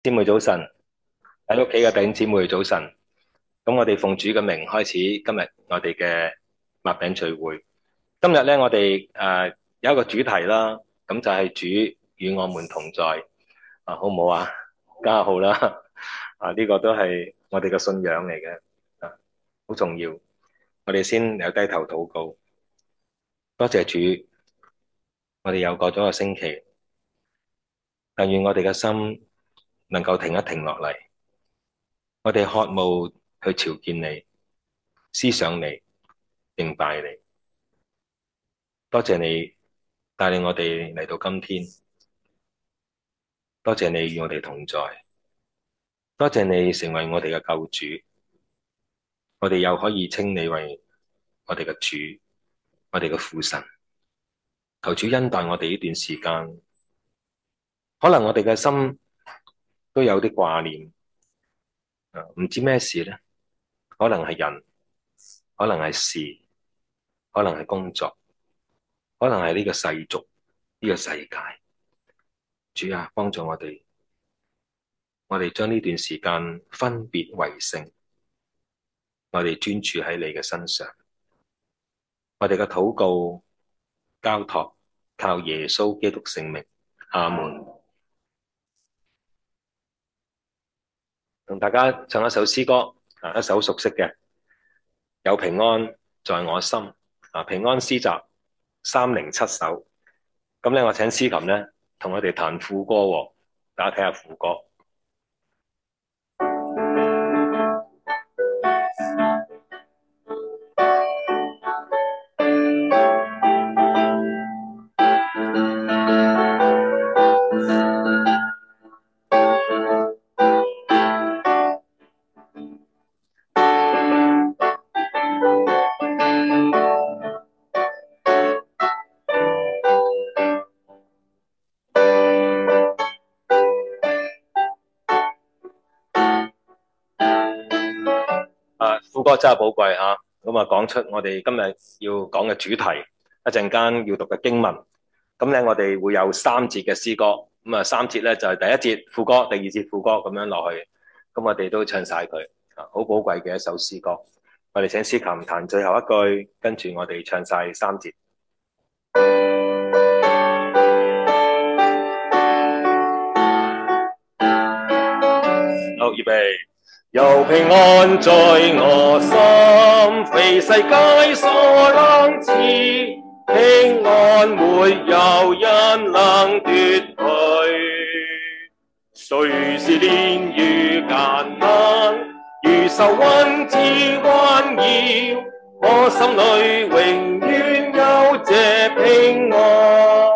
姊妹早晨，喺屋企嘅弟兄姊妹早晨。咁我哋奉主嘅名開始今日我哋嘅擘餅聚會。今日咧，我哋有一個主題啦，咁就係主與我們同在啊，好唔好啊？加號啦，呢個都係我哋嘅信仰嚟嘅啊，好重要。我哋先有低頭禱告，多謝主，我哋又過咗個星期，但願我哋嘅心能夠停一停落嚟，我哋渴慕去朝見你。思想你，敬拜你，多謝你帶領我哋嚟到今天，多謝你與我哋同在，多謝你成為我哋嘅救主，我哋又可以稱你為我哋嘅主，我哋嘅父神。求主恩待我哋呢段時間，可能我哋嘅心都有啲掛念，唔知咩事咧？可能係人，可能係事，可能係工作，可能係呢個世俗，呢個世界。主啊，幫助我哋。我哋將呢段時間分別為聖，我哋專注喺你嘅身上，我哋嘅禱告交託靠耶穌基督聖名，阿門。同大家唱一首詩歌，一首熟悉嘅，有平安在我心，平安詩集307首。咁咧，我請司琴咧同我哋彈副歌喎，大家睇下副歌。副歌真係寶貴嚇，咁講出我哋今日要講嘅主題，一陣間要讀嘅經文。咁咧，我哋會有3節嘅詩歌，咁3節咧就係第一節副歌，第二節副歌咁樣落去。咁我哋都唱晒佢，好寶貴嘅一首詩歌。我哋請司琴彈最後一句，跟住我哋唱晒3節。好，預備。有平安在我心，非世界所能賜，平安沒有人能奪去。雖是煉於艱難，如愁雲之環繞，我心裏永遠有這平安，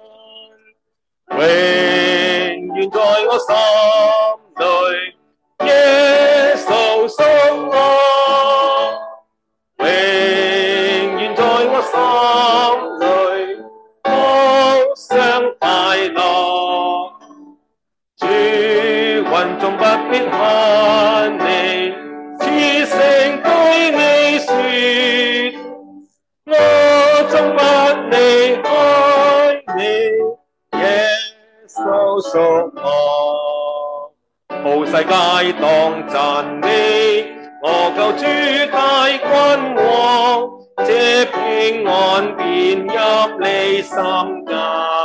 永遠在我心裏。耶穌屬我，永遠在我心裏，高聲快樂。主雲中不必看你，此聲對你說，我終不離開你，耶穌屬我。好世界當讚美，我救主大君王，這平安便入你心間。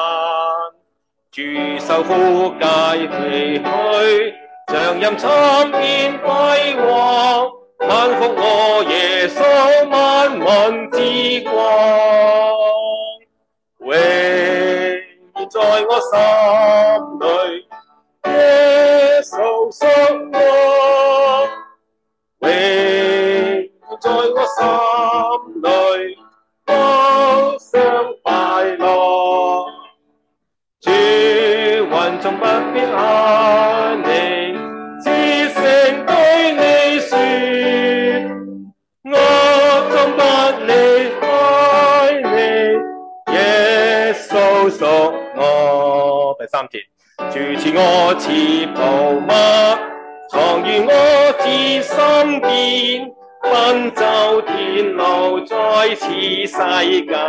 主受苦戒離去，像陰沉便輝煌，萬福我耶穌萬民之光，永遠在我心裏。耶穌屬我，永遠在我心裏，高聲快樂。主雲中不必看你，此聲對你說，我終不離開你，耶穌屬我。第3節。主賜我賜寶物，藏於我至心邊，奔走天路在此世間，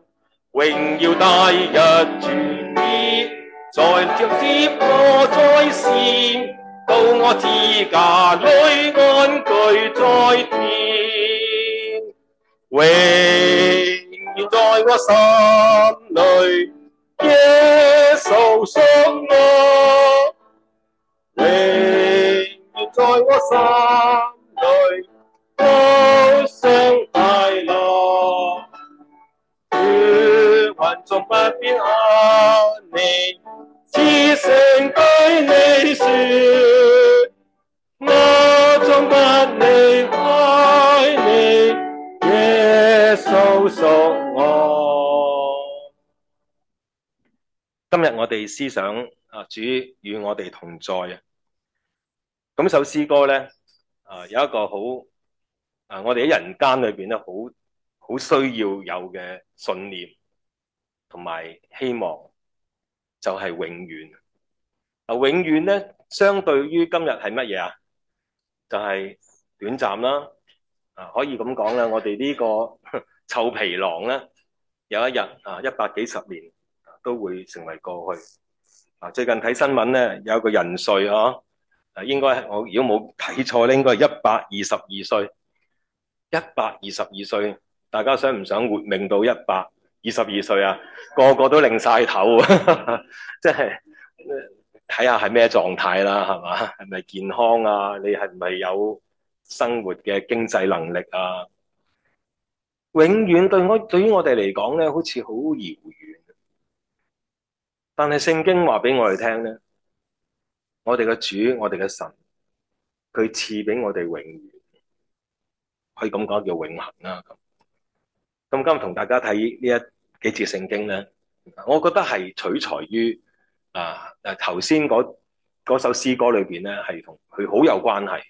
榮耀大日主必在着接我在到我自家裏安居在天，永遠在我心裏，耶穌屬我，永遠在我心裏，高聲快樂，血雲中不變看你，只剩對你說，我終不離開你，耶穌屬我。今日我哋思想主與我哋同在啊！咁首詩歌咧有一個好我哋喺人間裏邊咧好需要有嘅信念同埋希望，就係永遠。永遠咧相對於今日係乜嘢啊？就係短暫啦。可以咁講啦，我哋呢個臭皮囊咧，有一日100幾十年都會成為過去。最近睇新聞咧，有一個人瑞應該我如果冇睇錯咧，應該係122歲。122歲，大家想唔想活命到122歲啊？個個都擰晒頭，即係睇下係咩狀態啦，係嘛？係咪健康啊？你係咪有生活嘅經濟能力啊？永遠對於我哋嚟講咧，好似好遙遠。但係聖經話俾我哋聽咧，我哋嘅主，我哋嘅神，佢賜俾我哋永遠，可以咁講叫永恆啦。咁今日同大家睇呢幾節聖經咧，我覺得係取材於頭先嗰首詩歌裏邊咧，係同佢好有關係。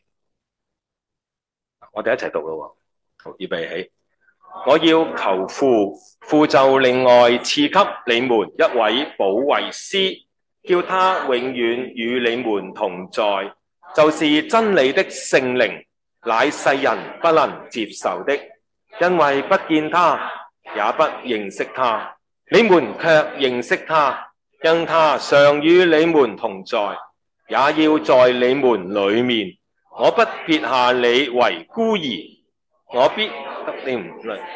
我哋一齊讀咯，好，預備起。我要求父，父就另外賜給你們一位保惠師，叫他永遠與你們同在，就是真理的聖靈，乃世人不能接受的，因為不見他，也不認識他。你們卻認識他，因他常與你們同在，也要在你們裏面。我不撇下你為孤兒，我必你唔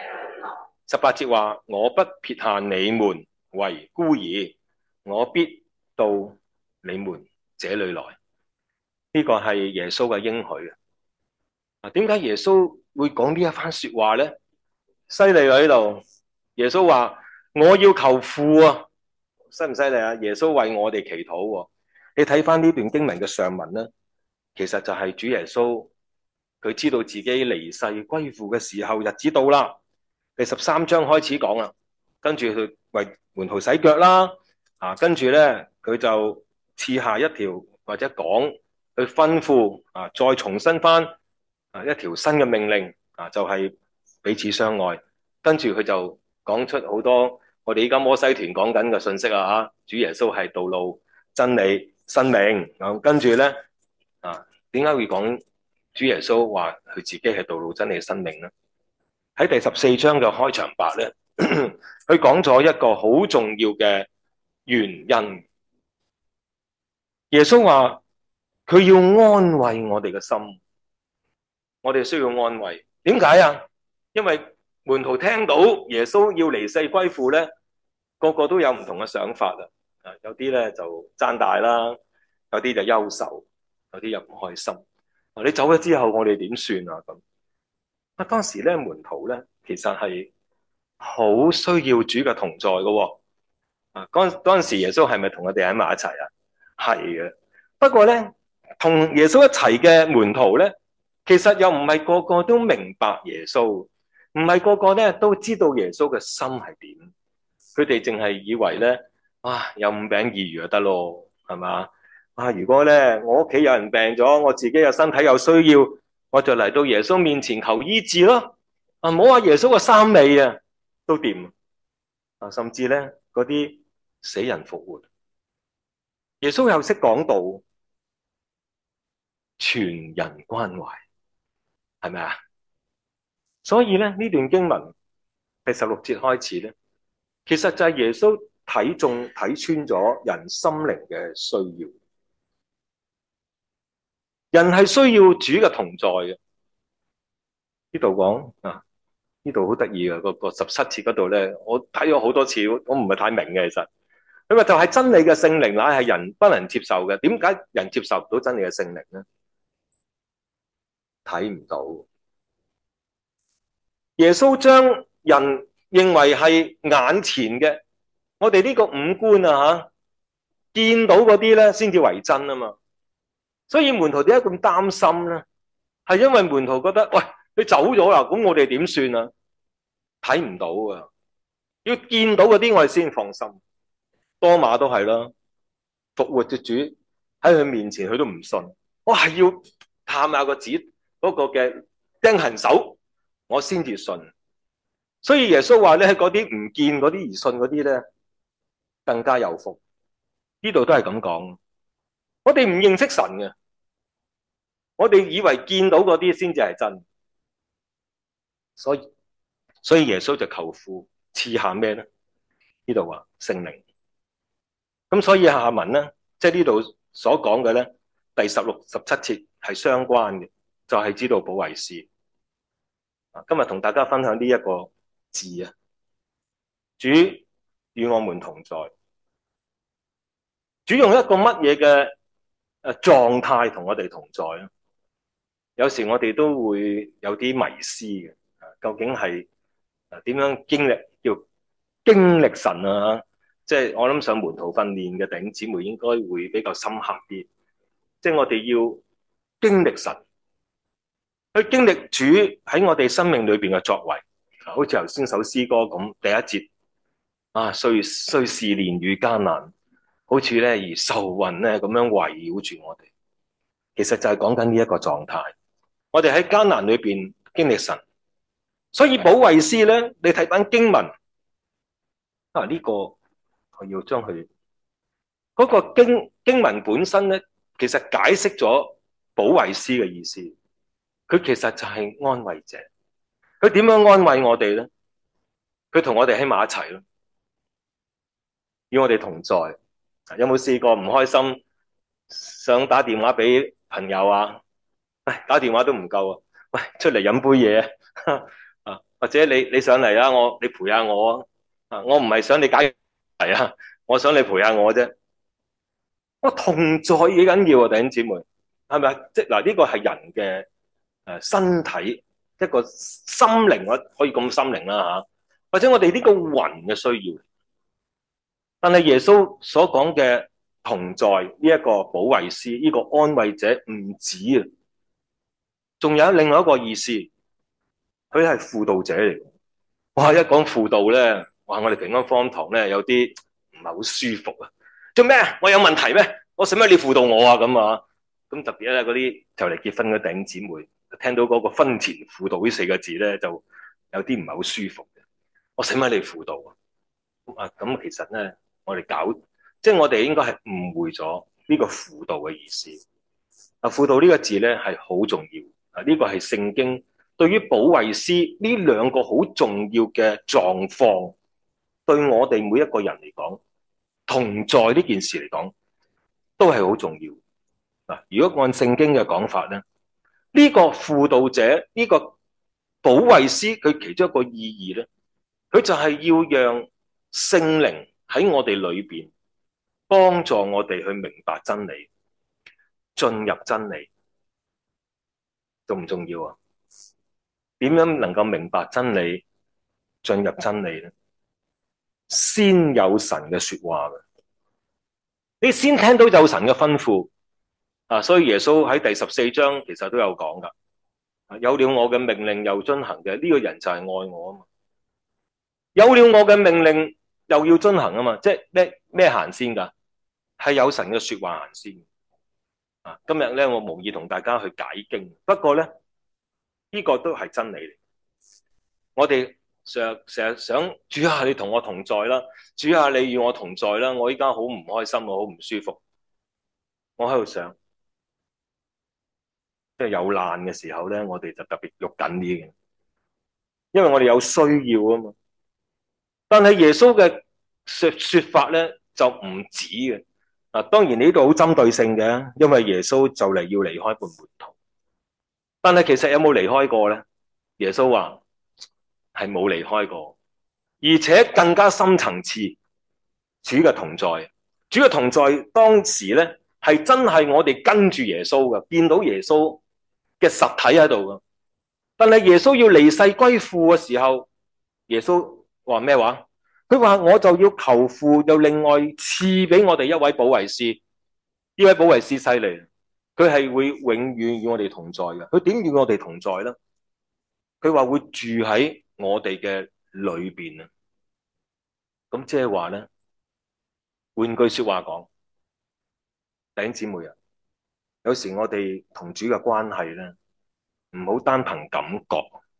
18節話，我不撇下你們為孤兒，我必到你們這裏來。呢個係耶穌嘅應許啊！點解耶穌會講呢一番說話咧？犀利喺度，耶穌話我要求父啊，犀唔犀利啊？耶穌為我哋祈禱。你睇翻呢段經文嘅上文咧，其實就係主耶穌佢知道自己離世歸父嘅時候日子到啦。第13章開始講啦，跟住佢為門徒洗腳啦，跟住咧佢就賜下一條或者講去吩咐再重新翻一條新嘅命令就係彼此相愛。跟住佢就講出好多我哋依家摩西團講緊嘅信息啊！主耶穌係道路、真理、生命。跟住咧點解會講主耶穌話佢自己係道路、真理、生命咧？喺第14章嘅開場白咧，佢講咗一個好重要嘅原因。耶穌話佢要安慰我哋嘅心，我哋需要安慰。點解啊？因為門徒聽到耶穌要離世歸父咧，個個都有唔同嘅想法啊。有啲咧就讚大啦，有啲就憂愁，有啲又唔開心。你走咗之後，我哋點算啊？咁當時咧門徒咧其實係好需要主嘅同在嘅。嗰陣時耶穌係咪同我哋喺埋一齊啊？係嘅。不過咧同耶穌一齊嘅門徒咧，其實又唔係個個都明白耶穌，唔係個個咧都知道耶穌嘅心係點。佢哋淨係以為咧有5餅2魚就得咯，係嘛？如果咧我屋企有人病咗，我自己有身體有需要，我就嚟到耶穌面前求醫治咯。唔好話耶穌個三味都掂。甚至咧嗰啲死人復活，耶穌又識講道，全人關懷，係咪啊？所以咧呢段經文第16節開始咧，其實就係耶穌睇中睇穿咗人心靈嘅需要。 人係需要主嘅同在嘅。呢度講啊，呢度好得意嘅，個17節嗰度咧，我睇咗好多次，我唔係太明嘅其實。佢話就係真理嘅聖靈，乃係人不能接受嘅。點解人接受唔到真理嘅聖靈咧？睇唔到。耶穌將人認為係眼前嘅，我哋呢個五官啊吓，見到嗰啲咧先至為真啊嘛。所以門徒點解咁擔心咧？係因為門徒覺得，喂，你走咗啦，咁我哋點算啊？睇唔到啊，要見到嗰啲我哋先放心。多馬都係啦，復活嘅主喺佢面前，佢都唔信。我係要探下個指嗰個嘅釘痕手，我先至信。所以耶穌話咧，嗰啲唔見嗰啲而信嗰啲咧，更加有福。呢度都係咁講。我哋唔認識神嘅，我哋以為見到嗰啲先至係真。所以耶穌就求父賜下咩咧？呢度話聖靈。咁所以下文咧，即係呢度所講嘅咧，第16、17節係相關嘅，就係知道保惠師。今日同大家分享呢一個字啊，主與我們同在。主用一個乜嘢嘅狀態同我哋同在啊？有時我哋都會有啲迷思嘅，究竟係點樣經歷叫經歷神啊？即係我諗上門徒訓練嘅弟兄姊妹應該會比較深刻啲。即係我哋要經歷神，去經歷主喺我哋生命裏邊嘅作為。好似頭先首詩歌咁，第一節啊，雖試煉與艱難，好似咧而愁雲咧咁樣圍繞住我哋。其實就係講緊呢一個狀態。我哋喺艱難裏邊經歷神，所以保惠師咧，你睇翻經文啊，呢個我要將佢嗰個經文本身咧，其實解釋咗保惠師嘅意思。佢其實就係安慰者。佢點樣安慰我哋咧？佢同我哋喺埋一齊咯，與我哋同在。有冇試過唔開心，想打電話俾朋友啊？打電話都唔夠啊！喂，出嚟飲杯嘢啊！或者你上嚟啦，你陪下我啊！我唔係想你解題啊，我想你陪下我啫。我同在幾緊要啊，弟兄姊妹，係咪啊？即係嗱，呢個係人嘅身體一個心靈，我可以咁心靈啦吓，或者我哋呢個魂嘅需要。但係耶穌所講嘅同在呢一個保惠師，呢個安慰者唔止啊！仲有另外一個意思，佢係輔導者嚟嘅。哇！一講輔導咧，哇！我哋平安福音堂咧有啲唔係好舒服啊。做咩啊？我有問題咩？我使乜你輔導我啊？咁啊？咁特別咧，嗰啲就嚟結婚嘅弟兄姊妹，聽到嗰個婚前輔導呢4個字咧，就有啲唔係好舒服嘅。我使乜你輔導啊？咁其實咧，我哋即係我哋應該係誤會咗呢個輔導嘅意思。輔導呢個字咧係好重要。呢個係聖經對於保惠師呢兩個好重要嘅狀況，對我哋每一個人嚟講，同在呢件事嚟講，都係好重要。如果按聖經嘅講法咧，呢個輔導者，呢個保惠師，佢其中一個意義咧，佢就係要讓聖靈喺我哋裏邊幫助我哋去明白真理，進入真理。重唔重要啊？點樣能夠明白真理、進入真理咧？先有神嘅說話嘅，你先聽到有神嘅吩咐啊！所以耶穌喺第14章其實都有講噶，有了我嘅命令又遵行嘅呢個人就係愛我啊嘛。有了我嘅命令又要遵行啊嘛，即係咩行先噶？係有神嘅說話行先啊！今日咧我無意同大家去解經，不過咧呢個都係真理嚟。我哋成日想主啊，你同我同在啦，主啊，你與我同在啦。我依家好唔開心，我好唔舒服。我喺度想，即係有難嘅時候咧，我哋就特別喐緊啲嘅，因為我哋有需要啊嘛。但係耶穌嘅說法咧就唔止嘅， 嗱，當然你呢度好針對性嘅，因為耶穌就嚟要離開半門徒，但係其實有冇離開過咧？耶穌話係冇離開過，而且更加深層次，主嘅同在，主嘅同在當時咧係真係我哋跟住耶穌嘅，見到耶穌嘅實體喺度嘅。但係耶穌要離世歸父嘅時候，耶穌話咩話？佢話我就要求父又另外賜俾我哋一位保惠師，呢位保惠師犀利，佢係會永遠與我哋同在嘅。佢點與我哋同在咧？佢話會住喺我哋嘅裏邊啊。咁即係話咧，換句說話講，弟兄姊妹啊，有時我哋同主嘅關係咧，唔好單憑感覺，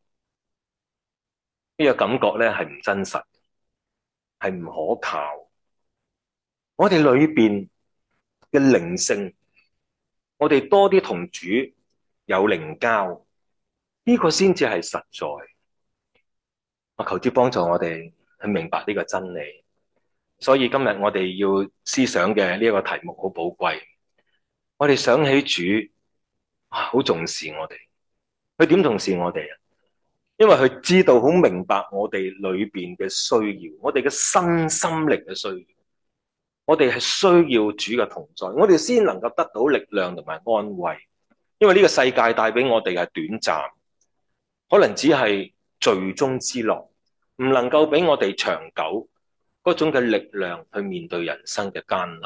呢個感覺咧係唔真實，係唔可靠。我哋裏邊嘅靈性，我哋多啲同主有靈交，呢個先至係實在。我求主幫助我哋去明白呢個真理。所以今日我哋要思想嘅呢一個題目好寶貴。我哋想起主，好重視我哋。佢點重視我哋啊？因為佢知道好明白我哋裏邊嘅需要，我哋嘅身心靈嘅需要。我哋係需要主嘅同在，我哋先能夠得到力量同埋安慰。因為呢個世界帶俾我哋係短暫，可能只係罪中之樂，唔能夠俾我哋長久嗰種嘅力量去面對人生嘅艱難。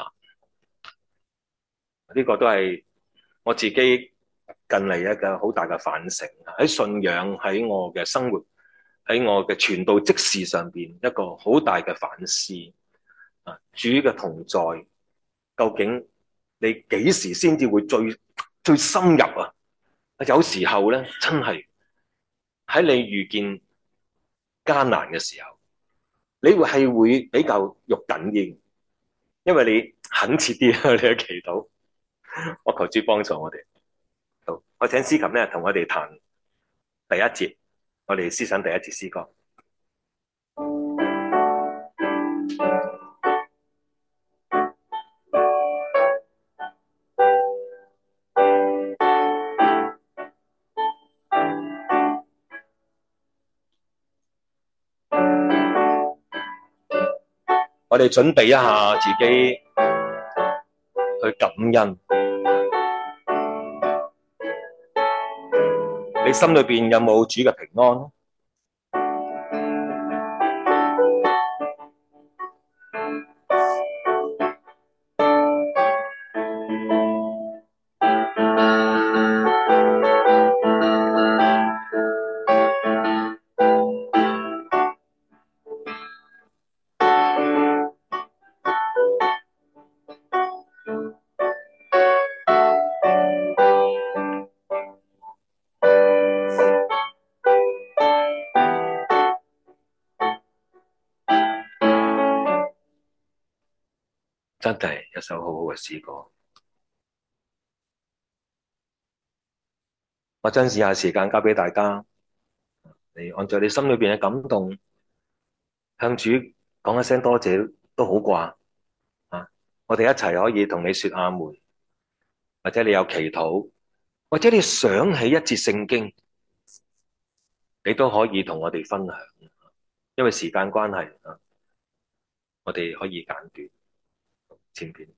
呢個都係我自己近嚟一個好大嘅反省，喺信仰，喺我嘅生活，喺我嘅傳道職事上邊一個好大嘅反思。主嘅同在，究竟你幾時先至會最深入啊？有時候咧，真係喺你遇見艱難嘅時候，你會比較肉緊啲，因為你懇切啲你嘅祈禱。我求主幫助我哋。好，我請司琴咧同我哋彈第一節，我哋思想第一節詩歌。我哋準備一下自己去感恩。你心裏邊有冇主嘅平安？真係一首好好嘅詩歌。我將以下時間交俾大家，你按照你心裏邊嘅感動，向主講一聲多謝都好啩啊！我哋一齊可以同你說阿門，或者你有祈禱，或者你想起一節聖經，你都可以同我哋分享。因為時間關係啊，我哋可以簡短。前邊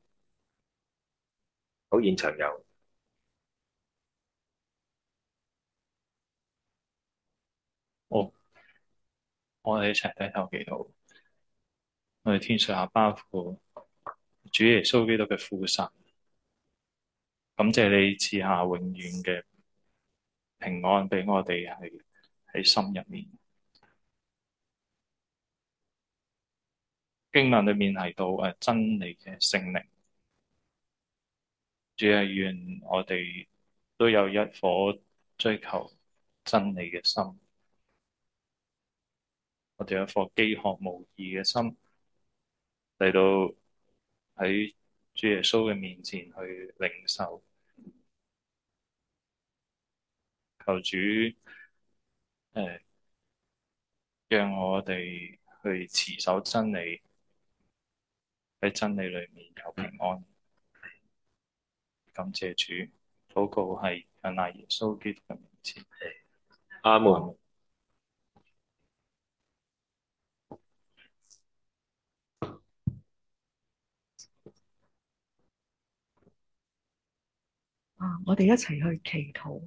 好，現場有。 好，我哋一齊低頭祈禱。我哋天上阿爸父，主耶穌基督嘅父神，感謝你賜下永遠嘅平安俾我哋喺心入面。經文裏面提到真理嘅聖靈，主啊，願我哋都有一顆追求真理嘅心，我哋有一顆飢渴慕義嘅心嚟到喺主耶穌嘅面前去領受。求主讓我哋去持守真理，喺真理裏面有平安。 感謝主。禱告係仰賴耶穌基督嘅名字。 阿門。 我哋一齊去祈禱。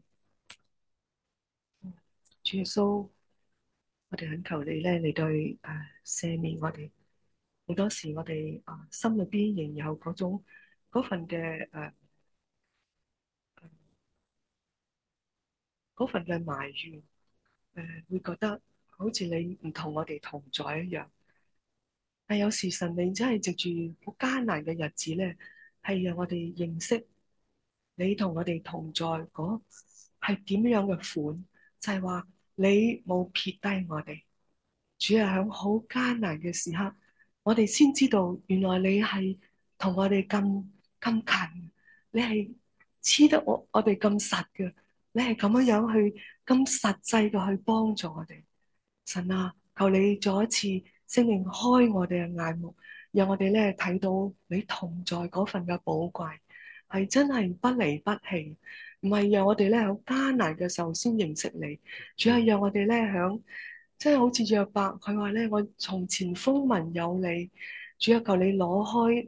主耶穌，我哋懇求你咧，你對赦免我哋。好多時我哋心裏邊仍有嗰份嘅埋怨，會覺得好似你唔同我哋同在一樣。但有時神你真係藉住好艱難嘅日子咧，係讓我哋認識你同我哋同在嗰係點樣嘅款，就係話你冇撇低我哋。主要喺好艱難嘅時刻，我哋先知道原來你係同我哋咁近，你係黐得我哋咁實嘅，你係咁樣去咁實際嘅去幫助我哋。神啊，求你再一次聖靈開我哋嘅眼目，讓我哋咧睇到你同在嗰份嘅寶貴，係真係不離不棄，唔係讓我哋咧喺艱難嘅時候先認識你，主要係讓我哋咧響。真係好似約伯，佢話咧：我從前風聞有你，主啊，求你攞開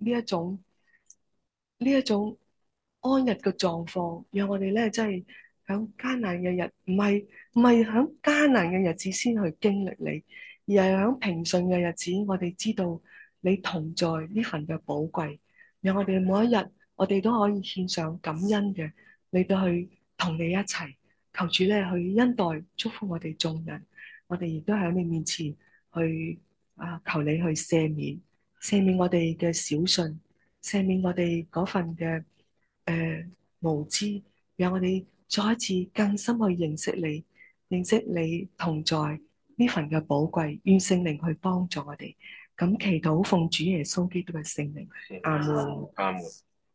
呢一種安逸嘅狀況，讓我哋咧真係響艱難嘅唔係響艱難嘅日子先去經歷你，而係響平順嘅日子，我哋知道你同在呢份嘅寶貴，讓我哋每一日，我哋都可以獻上感恩嘅，嚟到去同你一齊，求主咧去恩待祝福我哋眾人。我哋亦都喺你面前去求你去赦免我哋嘅小信，赦免我哋嗰份嘅無知，讓我哋再一次更深去認識你，認識你同在呢份嘅寶貴，願聖靈去幫助我哋。咁祈禱奉主耶穌基督嘅聖名，阿門。 阿門。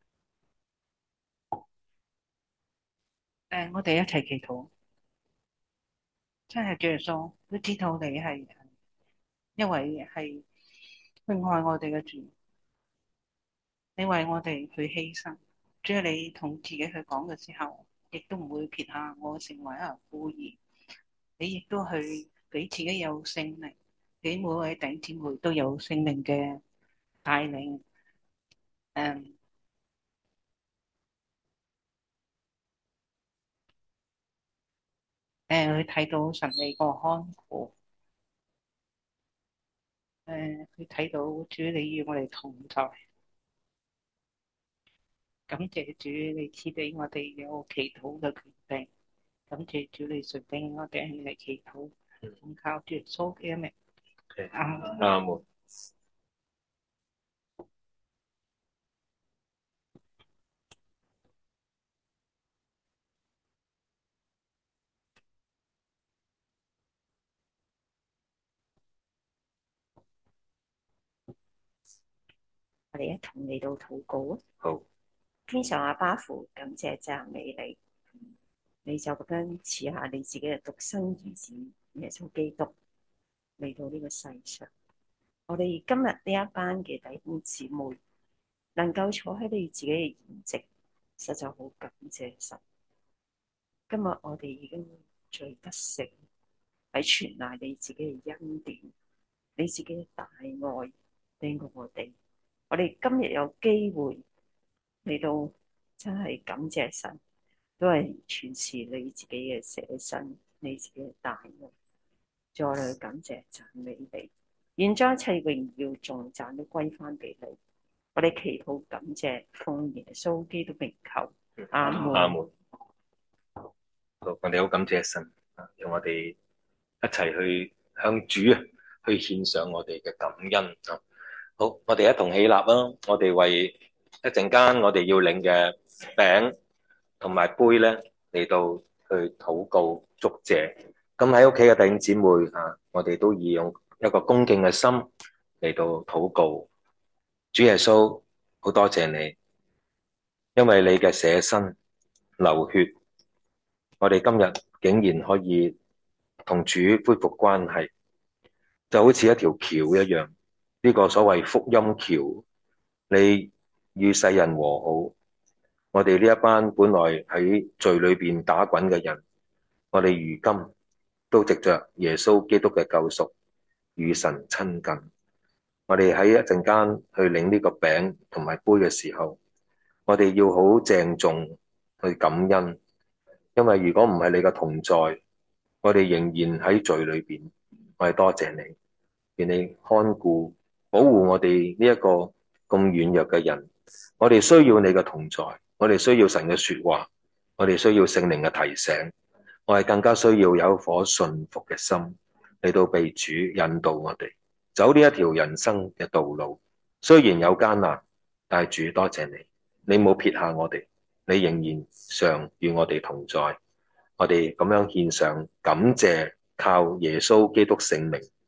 我哋一齊祈禱。真係主耶穌，都知道你係一位係去愛我哋嘅主，你為我哋去犧牲。主要你同自己去講嘅時候，亦都唔會撇下我成為一個孤兒。你亦都去俾自己有聖靈，俾每位弟兄姊妹都有聖靈嘅帶領。去睇到神你個看顧。去睇到主你與我哋同在。感謝主你賜俾我哋有祈禱嘅權柄，感謝主你垂聽我哋嚟祈禱，靠主耶穌嘅名。 阿門。 我哋一同嚟到禱告啊！ 好， 天上阿爸父，感謝讚美你，你就咁樣賜下你自己嘅獨生兒子耶穌基督嚟到呢個世上。我哋今日呢一班嘅弟兄姊妹能夠坐喺你自己嘅筵席，實在好感謝神。今日我哋已經罪得赦，係全賴你自己嘅恩典，你自己嘅大愛俾我哋。我哋今日有機會嚟到，真係感謝神，都係全是你自己嘅捨身，你自己嘅大愛，再嚟感謝讚美你。現在一切榮耀頌讚都歸翻俾你。我哋祈禱感謝，奉耶穌基督名求，阿門。 阿門。好，我哋好感謝神，讓我哋一齊去向主去獻上我哋嘅感恩啊！好，我哋一同起立啦！我哋為一陣間我哋要領嘅餅同埋杯咧嚟到去禱告祝謝。咁喺屋企嘅弟兄姊妹我哋都以用一個恭敬嘅心嚟到禱告。主耶穌，好多謝你，因為你嘅捨身流血，我哋今日竟然可以同主恢復關係，就好似一條橋一樣。呢個所謂福音橋，你與世人和好， 我哋呢一班本來喺罪裏邊打滾嘅人，我哋如今都藉着耶穌基督嘅救贖與神親近。我哋喺一陣間去領呢個餅同埋杯嘅時候，我哋要好鄭重去感恩，因為如果唔係你嘅同在，我哋仍然喺罪裏邊。我哋多謝你，願你看顧保護我哋呢一個咁軟弱嘅人。我哋需要你嘅同在，我哋需要神嘅說話，我哋需要聖靈嘅提醒，我哋更加需要有一顆順服嘅心嚟到被主引導我哋走呢一條人生嘅道路。雖然有艱難，但係主多謝你，你冇撇下我哋，你仍然常與我哋同在。我哋咁樣獻上感謝，靠耶穌基督聖名